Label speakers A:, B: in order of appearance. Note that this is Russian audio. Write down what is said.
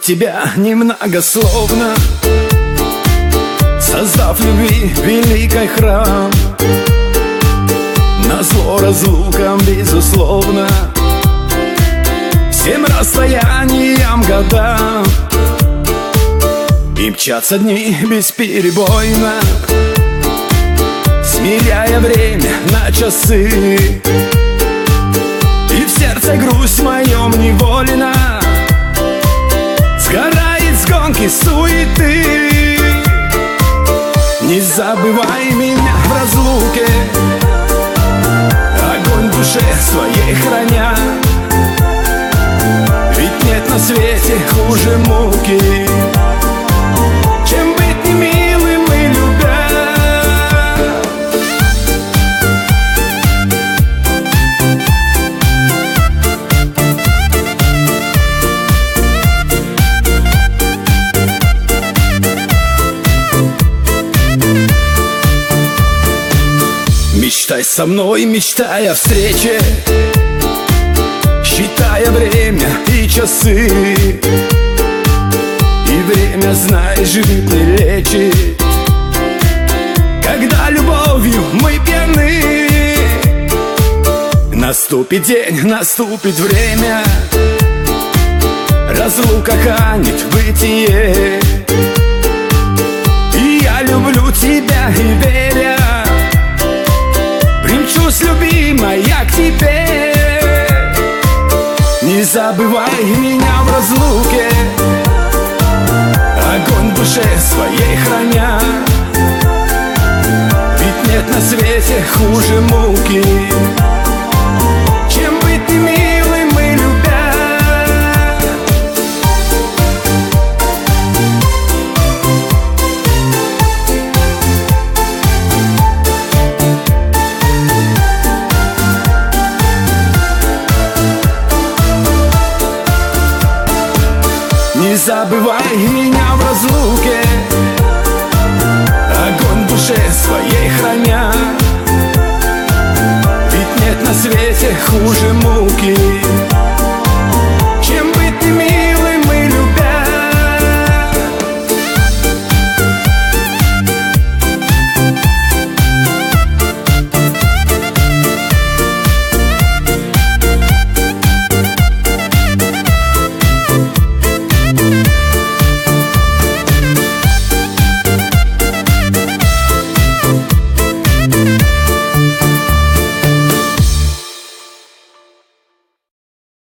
A: тебя немногословно, создав любви великий храм. Назло разлукам, безусловно, всем расстояниям годам. И мчатся дни бесперебойно, смиряя время на часы. И в сердце грусть моем неволена сгорает с гонки суеты. Не забывай меня в разлуке, огонь в душе своей храня. Ведь нет на свете хуже муки, чем быть немилым и любя. Мечтай со мной, мечтай о встрече, считая время и часы. И время, знаешь, живет и лечит, когда любовью мы пьяны. Наступит день, наступит время, разлука канет в бытие. И я люблю тебя и веря, примчусь, любимая, к тебе. Не забывай меня в разлуке, огонь в душе своей храня. Ведь нет на свете хуже муки, чем быть немилым и любя. Не забывай меня в разлуке, огонь в душе своей храня. Ведь нет на свете хуже муки,